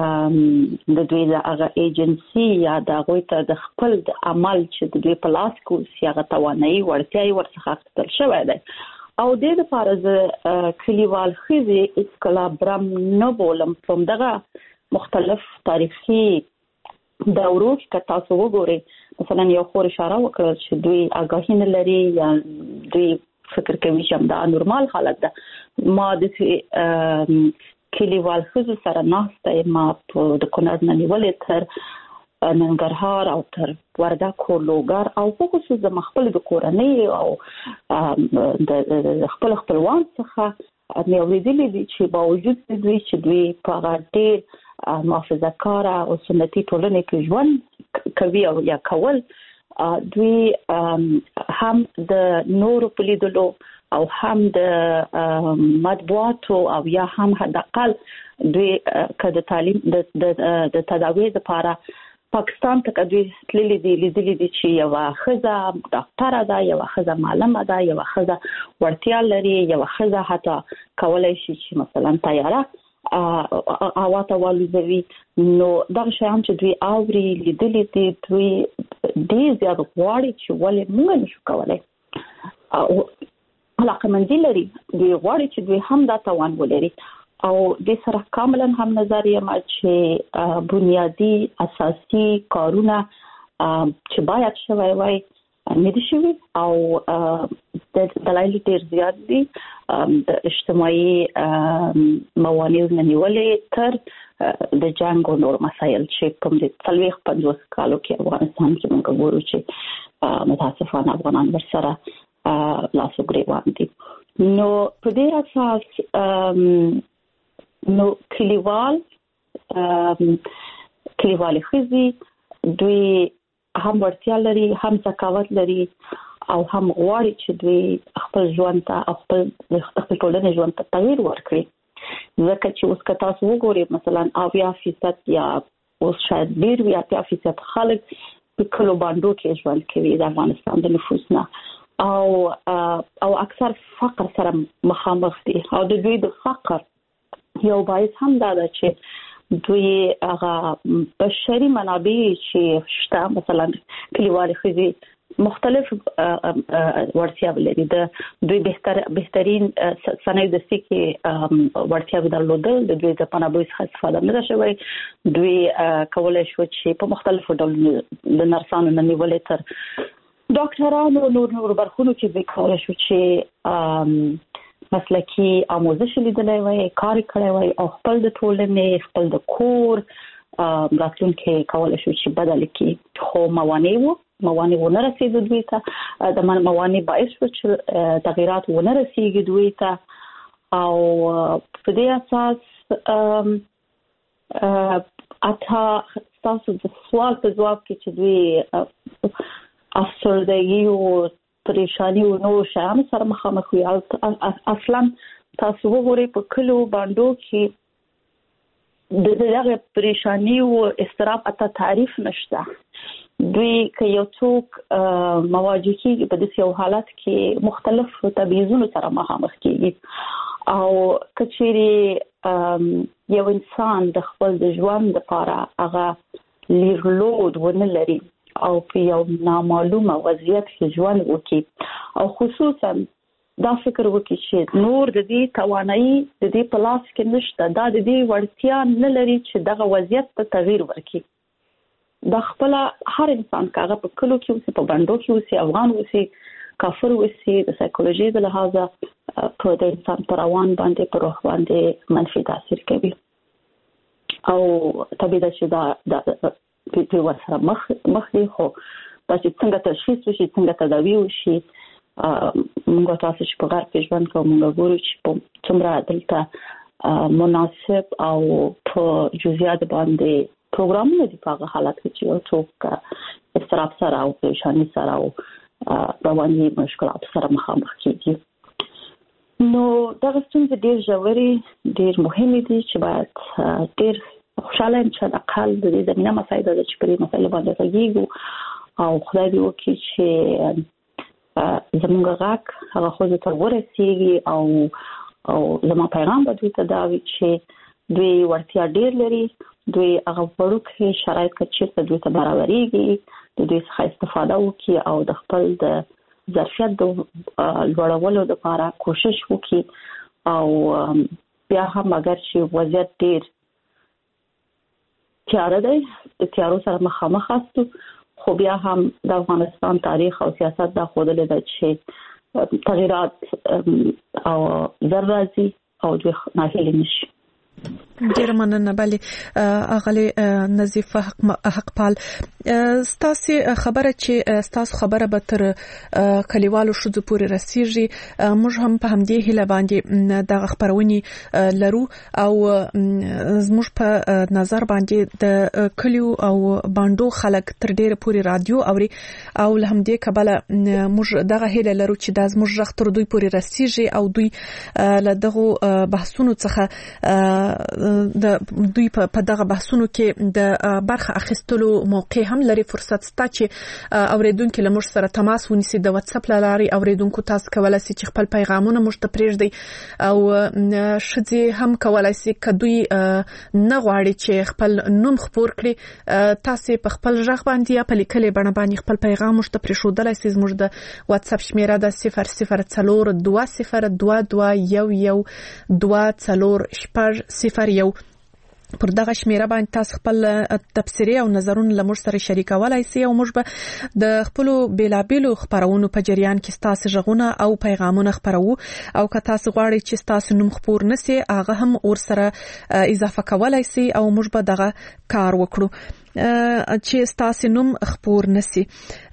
د دوی د هغه ایجنسي یا د هغوی ته د خپل د عمل چې د دوی په لاس کې اوسي هغه توانایي وړتیاوې ورڅخه اخیستل شوی دی. او دې لپاره زه کلیوال ښځې هېڅکله برم نه بولم. په همدغه مختلف تاریخي دورو کې که تاسو وګورئ، مثلا یو خور اشاره وکړه چې دوی آګاهي نه لري یا دوی فکر کوي چې همدا نورمال حالت ده. ما د کلیوال ښځو سره ناسته ما د کونړ نه نیولې تر ننګرهار او تر وردګو، لوګر او په خصوص د خپل د کورنۍ او د خپل خپلوان څخه مې اورېدلي دي چې باوجود د دوی چې دوی په هغه ډېر محافظه کاره او سنتي ټولنې کې ژوند کوي او یا کول، دوی هم د نورو په لیدلو او هم د مطبوعاتو او یا هم حد اقل دوی که د تعلیم د تداوی لپاره پاکستان ته دوی تللي دي، لیدلي دي چې یوه ښځه ډاکټره ده، یوه ښځه معلمه ده، یوه ښځه وړتیا لري، یوه ښځه حتی کولی شي چې مثلا طیاره هوا ته والوزوي. نو دغه شیان چې دوی اوري، لیدلي دي، دوی ډېر زیات غواړي چې ولې موږ نشو کولی او علاقمندي لري، دوی غواړي چې دوی هم دا توان ولري. او د سره کاملا هم نظر یم چې بنیادی اساسي کارونه چې باید شوی وای نه دي شوي او د دلایل ډیر زیات دي د اجتماعي موانع نیولې تر د جنگ او نور مسایل چې کوم دي څلويخ پنځوس کالو کې افغانستان کې موږ ګورو چې متاسفانه افغانان ورسره لاسو ګریوان دي. نو په دې اساس نو کلیوال کلیوال خزي دوی هم ورتیا لري، هم ثقافت لري او هم غواړي چې دوی خپل ژوند ته خپل خپل ټولنې ژوند ته تغییر ورکړي. ځکه چې اوس که تاسو وګورئ مثلا اویا فیصد یا اوس شاید ډیر وي اتیا فیصد خلک په کلو باندې کې ژوند کوي د افغانستان د نفوس نه او او اکثر فقر سره مخامخ دي او د دوی د فقر یو باعث هم دا ده چې دوی هغه بشري منابع چې شته مثلا کلیوال خزي مختلف ورتیا لري د دوی بهتر بهترین صنایع د سکه ورتیا درلودل د دوی د پنابوي څخه استفاده نه شوی. دوی کولای شو چې په مختلفو ډولونو د نرسانو نه نیولې تر ډاکټرانو نور نور برخونو کې به کولای شو چې مسلکی آموزش لیدلای وای، کار کړی وای او خپل د ټولنې خپل د کور راتلونکي کولای شو چې بدل کړي. خو موانع وو موانع ونه رسیدو دوی ته د موانع باعث شو چې تغیرات ونه رسیږي دوی ته او په دې اساس اته تاسو د سوال په جواب کې چې دوی افسردگی او پریشانی او نو شام سره مخامخ وي. اصلا تاسو وګورئ په کلو باندې کې د دغه پریشانی او استراب اته تعریف نشته. دوی که یو څوک مواجه کیږي په داسې یو حالت کې مختلف تبعیضونو سره مخامخ کیږي او کچېری یو انسان د خپل د ژوند لپاره هغه لیرلود ونه لري او په یو نامعلومه وضعیت کې ژوند وکړي او خصوصا دا فکر وکړي چې نور د دې توانایي د دې په لاس کې نشته، دا د دې وړتیا نه لري چې دغه وضعیت ته تغییر ورکړي. دا خپل هر انسان کاغه په کلو کې اوسې په بندو کې اوسې افغان اوسې کافر اوسې د سایکولوژي د لحاظه په د انسان پر روان باندې پر روح باندې منفي تاثیر کوي او طبيعي چې دا د په وسره مخ مخ دی. خو دا چې څنګه تشخیص وشي څنګه تداوی وشي موږ تاسو چې په غرب کې ژوند کوو موږ ګورو چې په څومره دلته مناسب او په جزئیات باندې پروګرامونه دي په حالت کې چې یو څوک استراب سره او پریشانی سره او رواني مشکلات سره مخامخ کیږي. نو دا ستونزې ډېر ژورې ډېر مهمې دي چې باید ډېر خوشاله یم چې اقل د دې زمینه مسایل د چې په مسایل باندې غږیږو او خدای دې وکړي چې زموږ غږ هغه خو ته ورسیږي او او زموږ پیغام به دوی ته دا وي چې دوی ورتیا ډېر لري، دوی هغه وړوکې شرایط کې چې دوی ته برابرېږي د دوی څخه استفاده وکړي او د خپل د ظرفیت د لوړولو لپاره کوشش وکړي او بیا هم اگر چې وضعیت ډېر تیاره دی د تیارو سره مخامخ استو خو بیا هم د افغانستان تاریخ او سیاست دا ښودلی ده چې تغیرات او زر راځي او دوی ناهیلي نشي. ډیر مننه. بلی اغلی نظیفه حقپال ستاسو خبره چې ستاسو خبره به تر کلیوالو شذ پورې رسیږي موږ هم په همدې هله باندې د خبرونی لرو او زموږ په نظر باندې د کلیو او باندو خلک تر ډیر پورې رادیو اوري او له همدې کبله موږ دغه هله لرو چې د زموږ رخ تر دوی پورې رسیږي او دوی له دغه بحثونو څخه د دوی په دغه بحثونو کې د برخه اخیستلو موقع هم لري. فرصت ستا چې اوریدونکو له موږ سره تماس ونیسي د واتس اپ لاري اوریدونکو تاسو کولای شئ چې خپل پیغامونه موږ ته پرېږدي او شذي هم کولای شي کدوې نه غواړي چې خپل نوم خپور کړي تاسو په خپل ژغ باندې یا په لیکلې بڼه باندې خپل پیغام موږ ته پرېښودلای شئ. موږ د واتس اپ شمیره د صفر صفر څلور دوه صفر دوه دوه یو یو دوه څلور شپږ صفر یو پر دغه شمیره باندې تاسو خپل تبصره او نظرونه لمر سره شریکولای شئ او موږ به د خپل بیلابیلو خبرونو په جریان کې تاسو ژغونه او پیغامونه خبرو او که تاسو غواړئ چې تاسو نوم خبر نسی هغه هم ور سره اضافه کولای شئ او موږ به دغه کار وکړو چې تاسو نوم خبر نسی.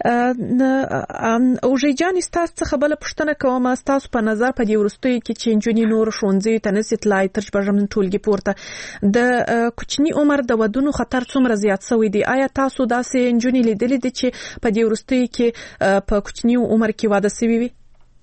او ژجان تاسو څخه بل پښتنه کوم تاسو په نظر په دې ورستوي کې چې انجونی نور شونځي تنسي تلای ترج برجمن ټولګي پورته د کوچنی عمر د ودونو خطر څومره زیات شوی دی؟ آیا تاسو داسې انجونی لیدلې دي چې په دې ورستوي کې په کوچنی عمر کې واده شوی وي؟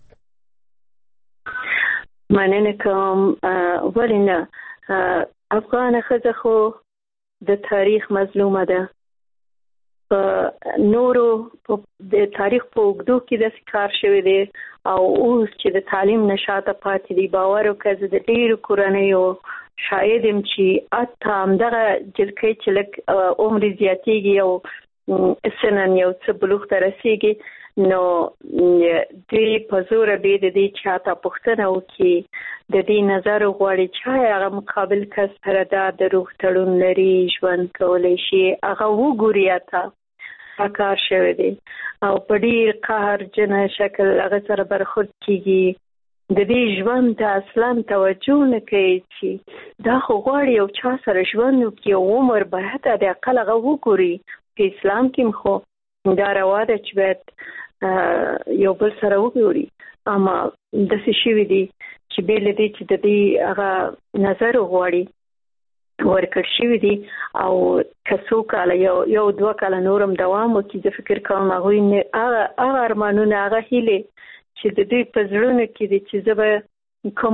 مننه کوم. ولنه افغان ښځه خو د تاریخ مظلومه ده. په نورو د تاریخ په اوږدو کې د کار شوی دی او اوس چې د تعلیم نشاته پاتې دی باور وکړه د ډیرو کورنیو شاید هم چې اته همدغه جلکۍ چې لږ عمر زیاتېږي او سنن یو څه بلوغ ته رسېږي نو دوی په زوره بې د دې چاته پوښتنه وکړي د دې نظر غواړي چې هغه مقابل کس سره دا د روغ تړون لري ژوند کولی شي هغه وګوري اته کار شوی دی او په ډېر قهرجنه شکل هغه سره برخورد کېږي. د دې ژوند ته اصلا توجه نه کوي چې دا خو غواړي یو چا سره ژوند وکړي او عمر باید د اقل هغه وګوري. په اسلام کې خو دا روا ده چې باید یو بل سره وګوري اما داسې شوي دي چې بې له دې چې د دې هغه نظر غواړي ورکړ شوي دي او که څو کاله یو یو دوه کاله نورم دوام وکړي زه فکر کوم هغوی هغه ارمانونه هغه هیلې چې د دوی په زړونو کې دي چې زه به کوم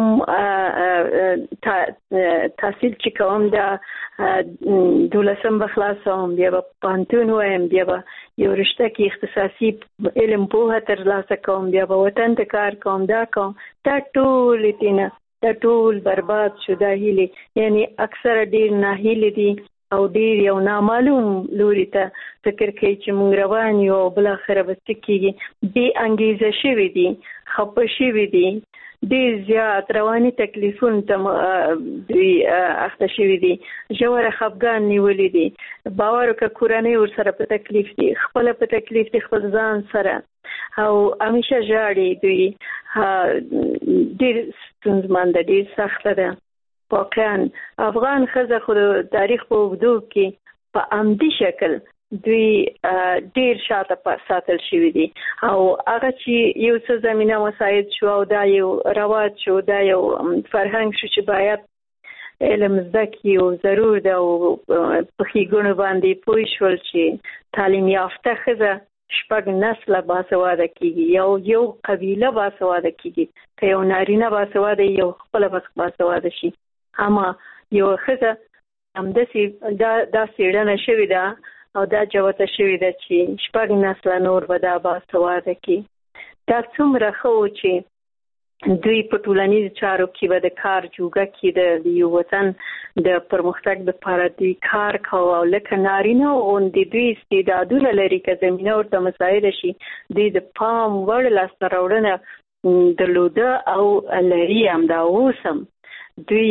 تحصیل چې کوم د دولسم به خلاصوم بیا به پوهنتون وایم بیا به یو رشته کې اختصاصي علم پوهه ترلاسه کوم بیا به وطن ته کار کوم دا کوم دا ټول دینه دا ټول برباد شو دا هیلې یعنی اکثره ډیر ناهیلې دي او ډیر یو نامعلوم لوري ته فکر کوي چې موږ روان یو بل اخر به کېږي بې انګیزه شوي دي خپه شوي دي ډیر زیات رواني تکلیفون ته دوی اخته شوي دي ژوره خفګان نیولي دي باور وکړه کورنۍ ورسره په تکلیف دي خپله په تکلیف دي خپل ځان سره او همیشه ژاړي دوی ډیر ستونزمنده ډیر سخته ده. واقعا افغان ښځه خو د تاریخ په اوږدو کې په عمدي شکل دوی ډیر شاته ساتل شوي دي او هغه چې یو څه زمینه مساعد شو او دا یو رواج شو دا یو فرهنګ شو چې باید علم زده کړي او ضرور ده او په ښېګڼو باندې پوه شول چې تعلیم یافته ښځه شپږ نسله باسواده کېږي یو یو قبیله باسواده کېږي که یو نارینه باسواده یو خپله بس باسواده شي اما یو ښځه همداسې دا دا څېړنه شوې ده او دا جوته شوې ده چې شپږ نسله نور به دا باسواده کړي. دا څومره ښه و چې دوی په ټولنیزو چارو کې به د کار جوګه کې د یو وطن د پرمختګ دپاره دوی کار کوه او لکه نارینه غوندې دوی استعدادونه لري که زمینه ورته مساعده شي دوی د پام وړ لاسته راوړنه درلوده او لري همدا اوس هم دوی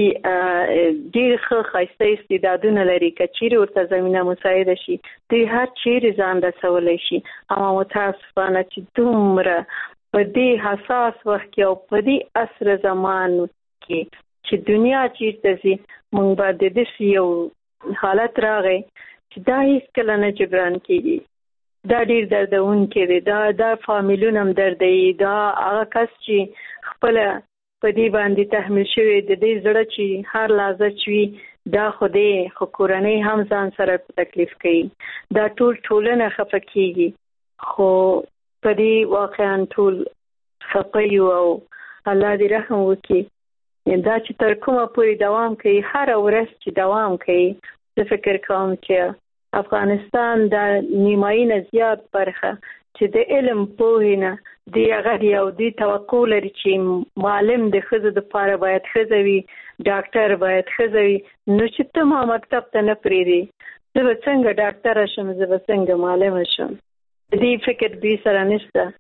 ډېر ښه ښایسته استعدادونه لري که چیرې ورته زمینه مساعده شي دوی هر چیرې ځان رسولی شي اما متاسفانه چې دومره په دې حساس وخت کې او په دې عصر زمان کې چې دنیا چیرته ځي موږ به د داسې یو حالت راغی چې دا هېڅکله نه جبران کېږي دا ډېر دردونکی دی دا دا فامیلونه هم دردوي دا هغه کس چې خپله په دې باندې تحمیل شوی د دې زړه چې هر لحظه وي دا خو دی خو کورنۍ هم ځان سره تکلیف کوي دا ټول ټولنه خفه کېږي خو په دې واقعا ټول خفه یو او الله دې رحم وکړي دا چې تر کومه پورې دوام کوي هره ورځ چې دوام کوي زه فکر کوم چې افغانستان دا نیمایي نه زیات برخه چې د علم پوهې نه دی هغه دی او دوی توقع لري چې معلم د ښځو دپاره باید ښځه وي ډاکټر باید ښځه وي نو چې ته ما مکتب ته نه پرېږدې زه به څنګه ډاکټره شم زه به څنګه معلمه شم د دې فکر دوی سره نشته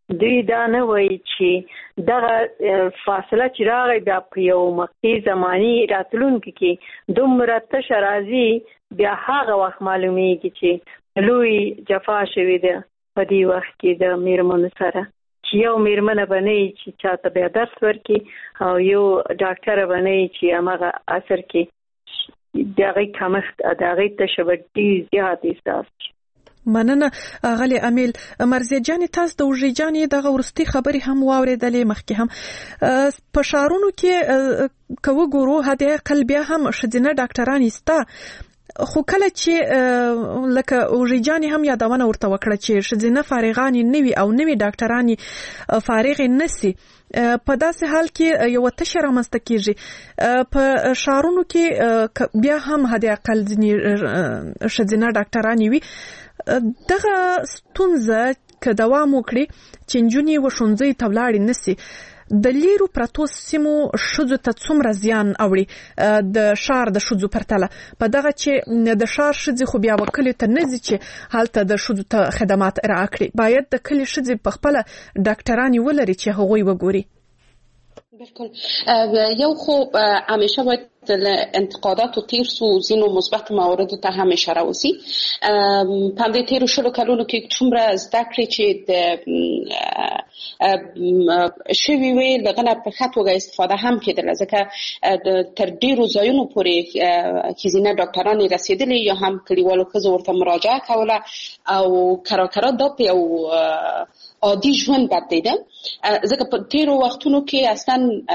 دوی دا نه وایي چې دغه فاصله چې راغی بیا په یو مقطعي زماني راتلونکي کې دومره تشه راځي، بیا هغه وخت معلومیږي چې لوی جفا شوې ده په دې وخت کې د میرمنو سره، چې یو میرمنه بنئ چې چاته بیا درس ورکړي او یو ډاکټره بنئ چې هماغه عصر کې د هغې کمښت د هغې تشه به ډېر زیات احساس شي. مننه غلی امیل. مرزیه جانې تاسو د وژې جانې دغه وروستي خبرې هم واورېدلې، مخکې هم په ښارونو کې که وګورو حد اقل بیا هم ښځینه ډاکټرانې شته، خو کله چې لکه وژې جانې هم یادونه ورته وکړه چې ښځینه فارغانې نه وي او نوي ډاکټرانې فارغې نه سي، په داسې حال کې یو تشه رامنځته کیږي. په ښارونو کې بیا هم حد اقل ځینې ښځینه ډاکټرانې وي. دغه ستونزه که دوام وکړي چې نجونې وښوونځي ته ولاړې نه سي، د لیرو پرتو سیمو ښځو ته څومره زیان اوړي د ښار د ښځو پرتله؟ په دغه چې د ښار ښځې خو بیا کلیو ته نه ځي چې هلته د ښځو ته خدمات ارائه کړي، باید د کلي ښځې په خپله ډاکټرانې ولري چې هغوی وګوري. بالکل. یو خو همیشه باید انتقادات و تیر سو زینو مثبت موارد ته هم اشاره وسی. په دې تیرو شلو کلونو کې څومره زده کړې چې د شوی وی لغنه په ښه توګه استفاده هم کېدله، ځکه تر ډیرو ځایونو پورې ښځینه ډاکټرانې رسېدلې یا هم کلیوالو ښځو ورته مراجعه کوله او کراکرا دا په یو عادي ژوند بدلیده، ځکه په تیرو وختونو کې اصلا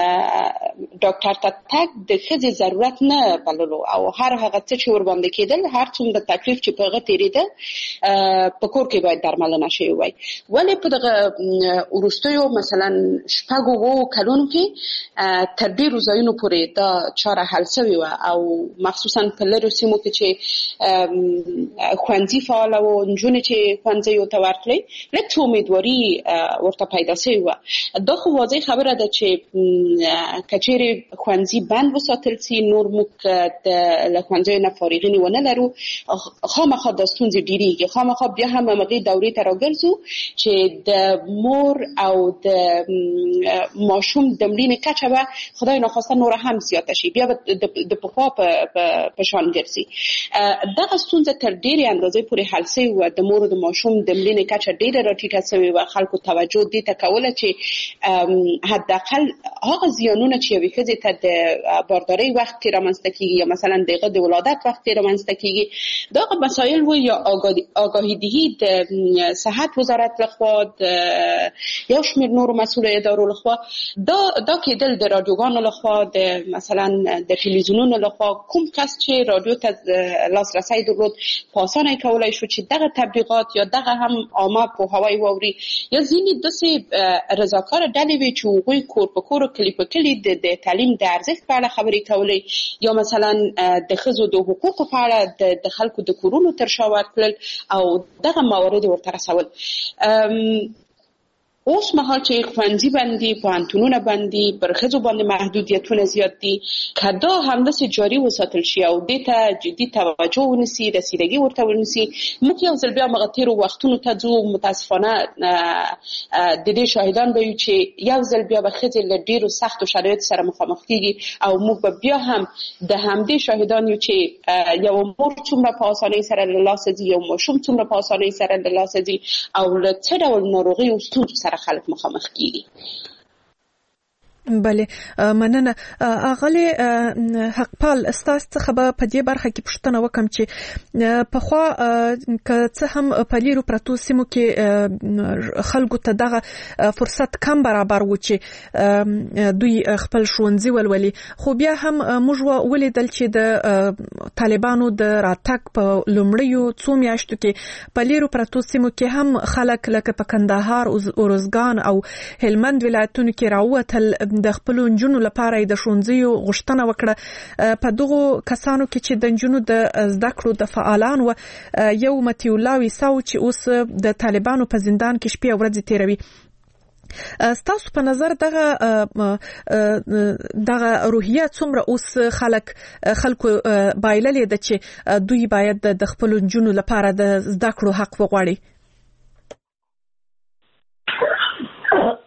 ډاکټر ته تګ د ښځې ضرورت نه بللو او هر هغه څه چې ورباندې کېدل، هر څومره تکلیف چې په هغه تېرېده په کور کې باید درملنه شوې وای. ولې په دغه وروستیو مثلا شپږو اوو کلونو کې تر ډېرو ځایونو پورې دا چاره حل سوې وه او مخصوصا په لرو سیمو کې چې ښوونځي فعاله وو، نجونې چې ښوونځیو ته ورتلې، لږ څه امیدواري ورته پیدا سوې وه. دا خو واضح خبره ده چې که چیرې ښوونځي بند وساتل سي، نور موږ د له ښوونځیو نه فارغین ونه لرو، خامخا دا ستونزې ډېرېږي. خامخا بیا هم همغې دورې ته راګرځو چې د مور او د ماشوم د مړینې کچه به خدای ناخواسته نوره هم زیاته شي، بیا به د پخوا په شان ګرځي. دغه ستونزه تر ډېرې اندازې پورې حل سوې وه، د مور او د ماشوم د مړینې کچه ډېره راټیټه سوې وه. خلکو توجه دې ته کوله چې حداقل هغه زیانونه چې یوې ښځې ته د باردارۍ وخت کې رامنځته کېږي یا مثلا د هغه د ولادت وخت کې رامنځته کېږي، دغه مسایل و یا آگاهي دهي د صحت وزارت لخوا، د یو شمېر نورو مسؤلو ادارو لخوا، دا دا کېدل د رادیوګانو لخوا، د مثلا د تلویزیونونو لخوا. کوم کس چې رادیو ته لاسرسی درلود په اسانه یې کولی شو چې دغه تبلیغات یا دغه هم عامه پوهاوی واوري. یا ځینې داسې رضاکاره ډلې وې چې هغوی کور په کور کلي په کلي د تعلیم د ارزښت په اړه خبرې کولې، یا مثلا د ښځو د حقوقو په اړه د خلکو د کورونو تر شا ورتلل او دغه موارد ورته رسول. اوس مهال چې ښوونځي باندې پوهنتونونه باندې پر ښځو باندې محدودیتونه زیات دي، که دا همداسې جاري وساتل شي او دې ته جدي توجه ونیسي، رسیدګي ورته ونیسي، موږ یو ځل بیا هغه تېرو وختونو ته ځو. متاسفانه د دې شاهدان به یو چې یو ځل بیا به ښځې له ډېرو سختو شرایطو سره مخامخ کېږي او موږ به بیا هم د همدې شاهدان یو چې یو مور څومره په اسانۍ سره له لاسه ځي، یو ماشوم څومره په اسانۍ سره له لاسه ځي او له څه ډول ناروغیو ستونزو سره خلک مخامخ کیږي. بله، مننه. اغلی حقپال ستاسو څخه به په دې برخه کې پوښتنه وکم چې پخوا که څه هم په لیرو پرتو سیمو کې خلکو ته دغه فرصت کم برابر و چې دوی خپل ښوونځي ولولي، خو بیا هم موږ ولیدل چې د طالبانو د راتګ په لومړیو څو میاشتو کې په لیرو پرتو سیمو کې هم خلک لکه په کندهار، اروزګان او هلمند ولایتونو کې راووتل د خپل نجونو لپاره د ښوونځیو غوښتنه وکړه. په دغو کسانو کې چې د نجونو د زده کړو د فعالان و یو متي الله ویساو چې اوس د طالبانو په زندان کې شپې او ورځې تیروي. ستاسو په نظر دغه دغه روحیه څومره اوس خلک خلکو بایللې ده چې دوی باید د خپل نجونو لپاره د زده کړو حق وغواړي؟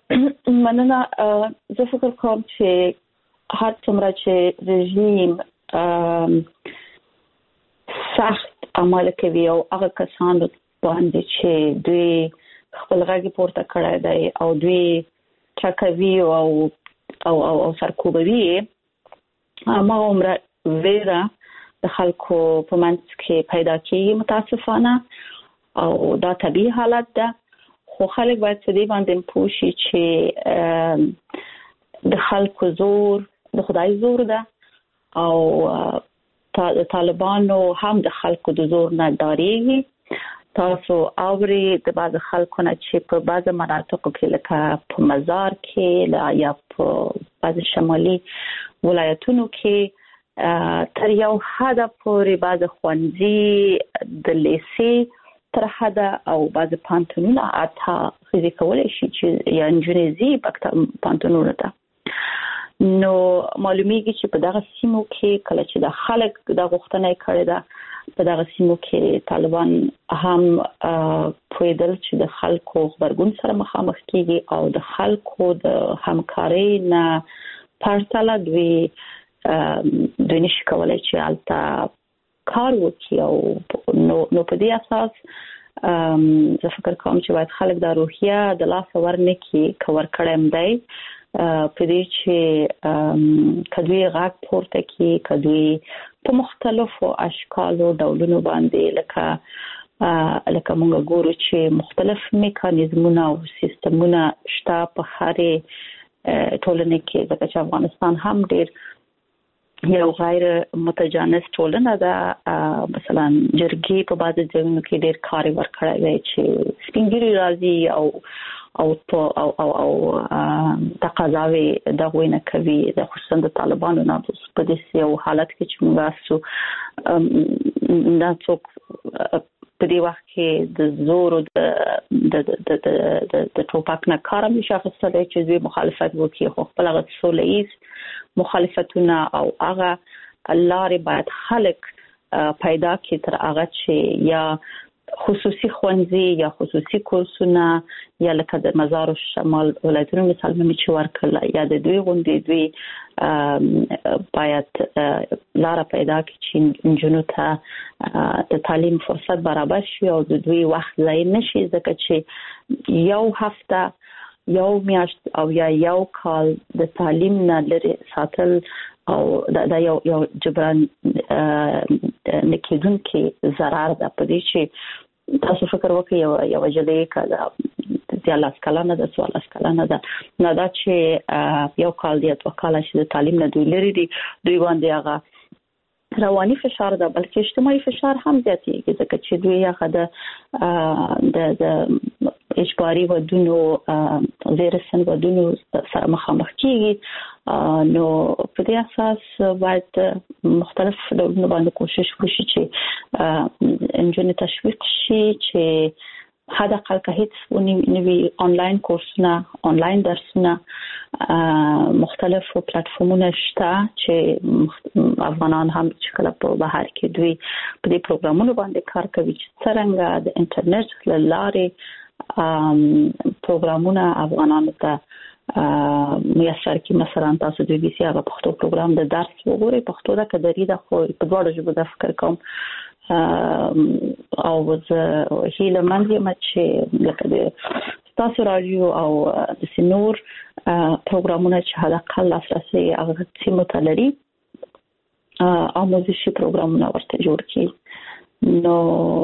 مننه. زه فکر کوم چې هر څومره چې رژیم سخت عمل کوي او هغه کسانو باندې چې دوی خپل غږ پورته کړی دی او دوی چکوي او او او سرکوبوي، ما عمره ویره د خلکو په منځ کې پیدا کیږي متاسفانه، او دا طبیعي حالت ده. خو خلک باید په دې باندې پوه شي چې د خلکو زور د خدای زور ده، او طالبانو هم د خلکو د زور نه ډارېږي. تاسو اوري د بعض خلکو نه چې په بعض مناطقو کې لکه په مزار کې یا په بعض شمالي ولایتونو کې تر یو حد پورې بعض ښوونځي د لیسې تر حد او بعض پانتونونه اته خزي کولای شي چې یا انجنیزي پانتونونه ته. نو معلومیږي چې په دغه سیمو کې کله چې د خلک د غوښتنې کړې ده، په دغه سیمو کې طالبان هم پویدل چې د خلکو خبرګون سره مخامخ کیږي او د خلکو د همکارۍ نه پرتله دوی دوی نشي کولای چې البته کار وکړي. او نو نو په دې اساس زه فکر کوم چې باید خلک د روحیه د لاس ورنکي کور کړم دی په دې چې کدوې غاک پورته کی، کدوې په مختلفو اشکالو ډولونو باندې لکه لکه موږ ګورو چې مختلف میکانیزمونه او سیستمونه شته په هرې ټولنه کې، ځکه چې افغانستان هم ډېر یو غیر متجانس ټولنه ده. مثلا جرګې په بعض ځایونو کې ډېر کار ورکړی دی چې سپینګیري راځي او او او او او تقاضاوي دغه نه کوي، د خصوصا د طالبانو نه په دې یو حالت کې چې موږ تاسو نه څوک په دې وخت کې د زور او د د د د ټوپک نه کار مشخصه دی چې دوی مخالفت وکړي، خو خپل هغه سوله‌ایز مخالفتونه او هغه لارې باید خلک پیدا کړي تر هغه چې یا خصوصي ښوونځي یا خصوصي کورسونه یا لکه د مزار شمال ولایتونو مثال مې چې ورکړل یا د دوی غونډې دوی باید لار پیدا کړي چې انجونو ته د تعلیم فرصت برابر شي او د دوی وخت ضایع نشي، ځکه چې یو هفته یو میاشت او یا یو کال د تعلیم نه لري ساتل او دا یو یو جبران نکیدونکي ضرر ده. په دې چې تاسو فکر وکړئ یو یو جلې کړه د لاس کلانه د سوال اسکلانه ده، نو دا چې یو کال دی او کال چې د تعلیم نه دوی لري دي دوی باندې هغه رواني فشار ده، بلکې اجتماعي فشار هم زیاتېږي، ځکه چې دوی هغه د د اجباري ودونو زیرسن ودونو سره مخامخ کیږي. نو په دې اساس باید مختلف ډولونه باندې کوشش وشي چې انجن تشویق شي چې حدا قل که هیڅ نوی آنلاین کورسونه، آنلاین درسونه، مختلف پلیټفارمونه شته چې افغانان هم چې کله په بهر کې دوی په دې پروګرامونو باندې کار کوي چې څنګه د انټرنیټ له لارې پروګرامونه افغانانو ته میسر کی. مثلا تاسو د بي سي هغه پښتو پروګرام د درس وګورئ، پښتو دا کدري د خو په دواړو ژبو د فکر کوم او زه هیله مند یم چې لکه د تاسو رادیو او د سنور پروګرامونه چې حداقل لاسرسي هغه سیمو ته لري آموزشي پروګرامونه ورته جوړ کړي. نو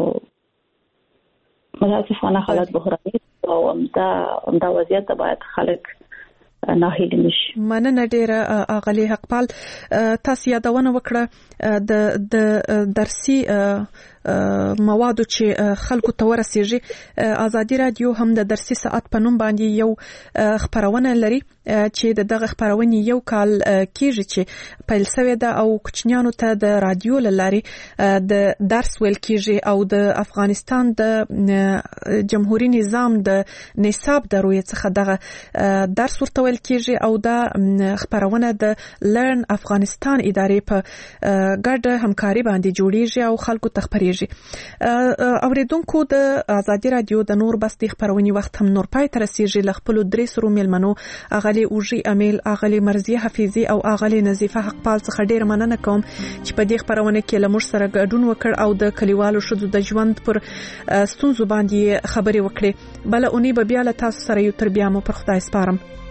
متاسفانه حالت بحراني او دا دا وضعیت باید خلک ناهیل نشي. مننه ډیره اغلی حقپال. تاسو یادونه وکړه د د درسي موادو چې خلکو ته ورسیږي. ازادي رادیو هم د درسي ساعت په نوم باندې یو خبرونه لري چې دغه خبرونه یو کال کېږي چې پیل شوی ده او کوچنیانو ته د رادیو لاري د درس ویل کېږي او د افغانستان د جمهوریت نظام د نصاب د روی څخه دغه درس ورته ویل کېږي او دا خبرونه د لرن افغانستان ادارې په ګډه همکاري باندې جوړیږي او خلکو ته خبري رسیږي. اوریدونکو د ازادي رادیو د نور بس د خبرونې وخت هم نور پای ته رسیږي. ل خپل درې سرو میلمنو اغلی اوجي امیل، اغلی مرزیه حفیظي او اغلی نظیفه حقپال څخه ډیر مننه کوم چې په دې خبرونه کې له موږ سره ګډون وکړ او د کلیوالو شذو د ژوند پر ستونزو باندې خبرې وکړې. بل اونۍ به بیا له تاسو سره یو تر بیا مو پر خدای سپارم.